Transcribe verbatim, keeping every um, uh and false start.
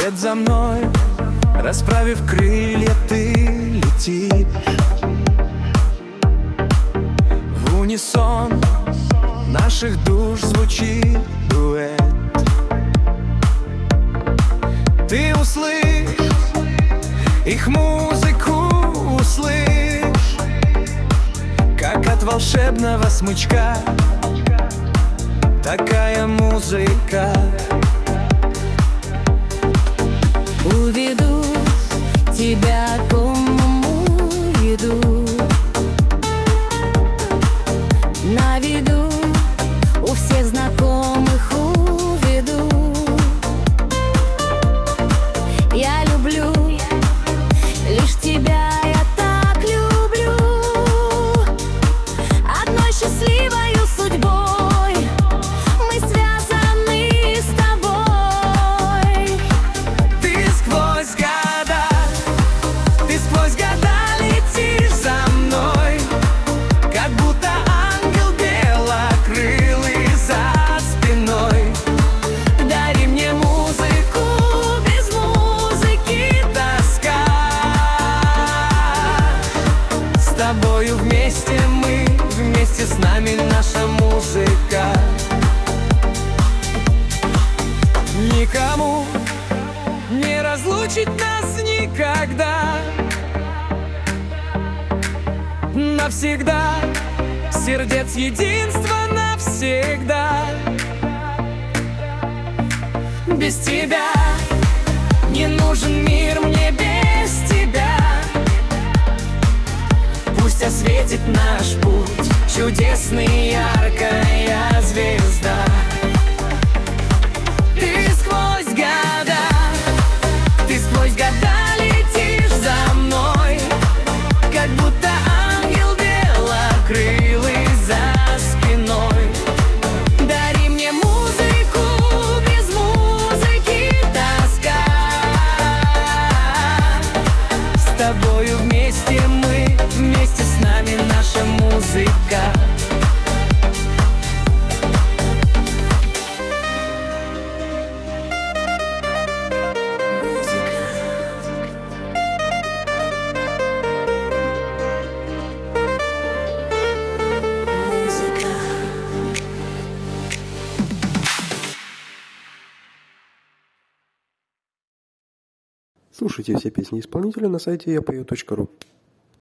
Вслед за мной, расправив крылья, ты летишь. В унисон наших душ звучит дуэт. Ты услышь их музыку, услышь, как от волшебного смычка такая музыка. Уведу тебя к уму еду, на виду у всех знакомых уведу. Я люблю лишь тебя, я так люблю. Одной счастливою судьбой мы связаны с тобой. Ты сквозь года, ты сквозь года летишь за мной, как будто ангел белокрылый за спиной. Дари мне музыку, без музыки тоска. С тобою вместе мы, вместе с нами наша музыка. Никому не разлучить нас никогда. Навсегда, сердец единство навсегда. Без тебя не нужен мир мне, без тебя. Пусть осветит наш путь чудесный, яркая звезда. Ты сквозь года, ты сквозь года летишь за мной, как будто ангел белокрылый за спиной. Дари мне музыку, без музыки тоска. С тобою вместе мы, вместе с нами наша музыка. Слушайте все песни исполнителя на сайте я пою точка ру.